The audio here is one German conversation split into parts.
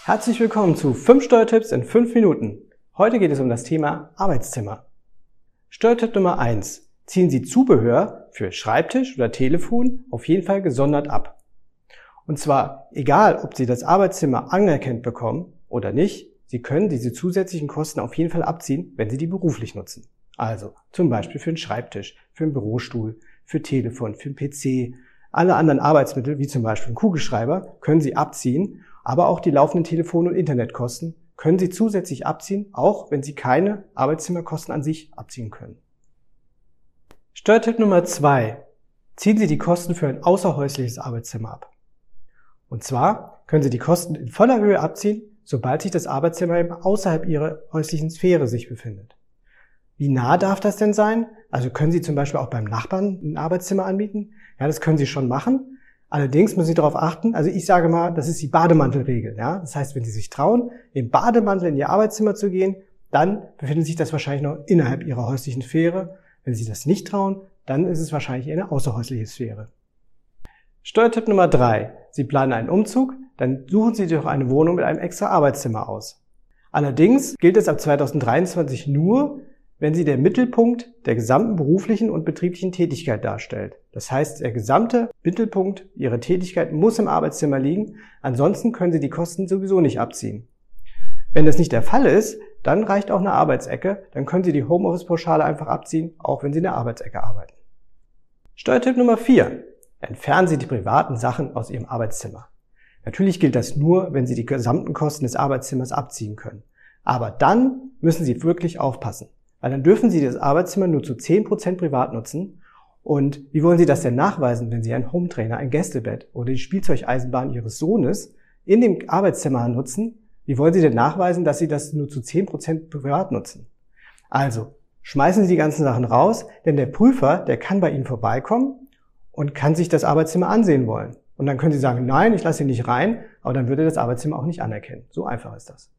Herzlich willkommen zu 5 Steuertipps in 5 Minuten. Heute geht es um das Thema Arbeitszimmer. Steuertipp Nummer 1. Ziehen Sie Zubehör für Schreibtisch oder Telefon auf jeden Fall gesondert ab. Und zwar egal, ob Sie das Arbeitszimmer anerkannt bekommen oder nicht, Sie können diese zusätzlichen Kosten auf jeden Fall abziehen, wenn Sie die beruflich nutzen. Also zum Beispiel für einen Schreibtisch, für einen Bürostuhl, für Telefon, für einen PC. Alle anderen Arbeitsmittel, wie zum Beispiel einen Kugelschreiber, können Sie abziehen, aber auch die laufenden Telefon- und Internetkosten können Sie zusätzlich abziehen, auch wenn Sie keine Arbeitszimmerkosten an sich abziehen können. Steuertipp Nummer 2. Ziehen Sie die Kosten für ein außerhäusliches Arbeitszimmer ab. Und zwar können Sie die Kosten in voller Höhe abziehen, sobald sich das Arbeitszimmer eben außerhalb Ihrer häuslichen Sphäre sich befindet. Wie nah darf das denn sein? Also können Sie zum Beispiel auch beim Nachbarn ein Arbeitszimmer anbieten? Ja, das können Sie schon machen. Allerdings müssen Sie darauf achten, also ich sage mal, das ist die Bademantelregel. Ja? Das heißt, wenn Sie sich trauen, im Bademantel in Ihr Arbeitszimmer zu gehen, dann befindet sich das wahrscheinlich noch innerhalb Ihrer häuslichen Sphäre. Wenn Sie das nicht trauen, dann ist es wahrscheinlich eine außerhäusliche Sphäre. Steuertipp Nummer 3. Sie planen einen Umzug, dann suchen Sie sich doch eine Wohnung mit einem extra Arbeitszimmer aus. Allerdings gilt es ab 2023 nur, wenn sie der Mittelpunkt der gesamten beruflichen und betrieblichen Tätigkeit darstellt. Das heißt, der gesamte Mittelpunkt Ihrer Tätigkeit muss im Arbeitszimmer liegen, ansonsten können Sie die Kosten sowieso nicht abziehen. Wenn das nicht der Fall ist, dann reicht auch eine Arbeitsecke, dann können Sie die Homeoffice-Pauschale einfach abziehen, auch wenn Sie in der Arbeitsecke arbeiten. Steuertipp Nummer 4. Entfernen Sie die privaten Sachen aus Ihrem Arbeitszimmer. Natürlich gilt das nur, wenn Sie die gesamten Kosten des Arbeitszimmers abziehen können. Aber dann müssen Sie wirklich aufpassen. Weil dann dürfen Sie das Arbeitszimmer nur zu 10% privat nutzen. Und wie wollen Sie das denn nachweisen, wenn Sie einen Hometrainer, ein Gästebett oder die Spielzeugeisenbahn Ihres Sohnes in dem Arbeitszimmer nutzen? Wie wollen Sie denn nachweisen, dass Sie das nur zu 10% privat nutzen? Also, schmeißen Sie die ganzen Sachen raus, denn der Prüfer, der kann bei Ihnen vorbeikommen und kann sich das Arbeitszimmer ansehen wollen. Und dann können Sie sagen, nein, ich lasse ihn nicht rein, aber dann würde er das Arbeitszimmer auch nicht anerkennen. So einfach ist das.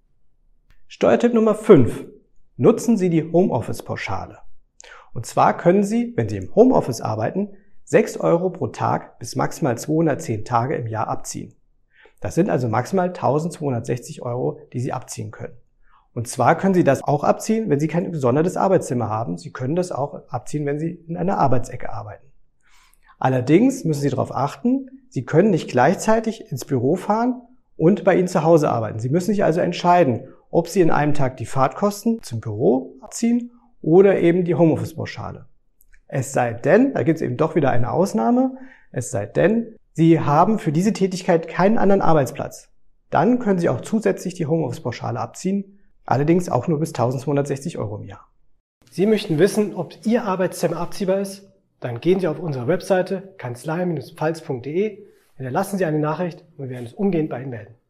Steuertipp Nummer 5. Nutzen Sie die Homeoffice-Pauschale. Und zwar können Sie, wenn Sie im Homeoffice arbeiten, 6 € pro Tag bis maximal 210 Tage im Jahr abziehen. Das sind also maximal 1260 €, die Sie abziehen können. Und zwar können Sie das auch abziehen, wenn Sie kein gesondertes Arbeitszimmer haben. Sie können das auch abziehen, wenn Sie in einer Arbeitsecke arbeiten. Allerdings müssen Sie darauf achten, Sie können nicht gleichzeitig ins Büro fahren und bei Ihnen zu Hause arbeiten. Sie müssen sich also entscheiden, ob Sie in einem Tag die Fahrtkosten zum Büro abziehen oder eben die Homeoffice-Pauschale. Es sei denn, da gibt es eben doch wieder eine Ausnahme, es sei denn, Sie haben für diese Tätigkeit keinen anderen Arbeitsplatz. Dann können Sie auch zusätzlich die Homeoffice-Pauschale abziehen, allerdings auch nur bis 1260 € im Jahr. Sie möchten wissen, ob Ihr Arbeitszimmer abziehbar ist? Dann gehen Sie auf unsere Webseite kanzlei-pfalz.de, hinterlassen Sie eine Nachricht und wir werden uns umgehend bei Ihnen melden.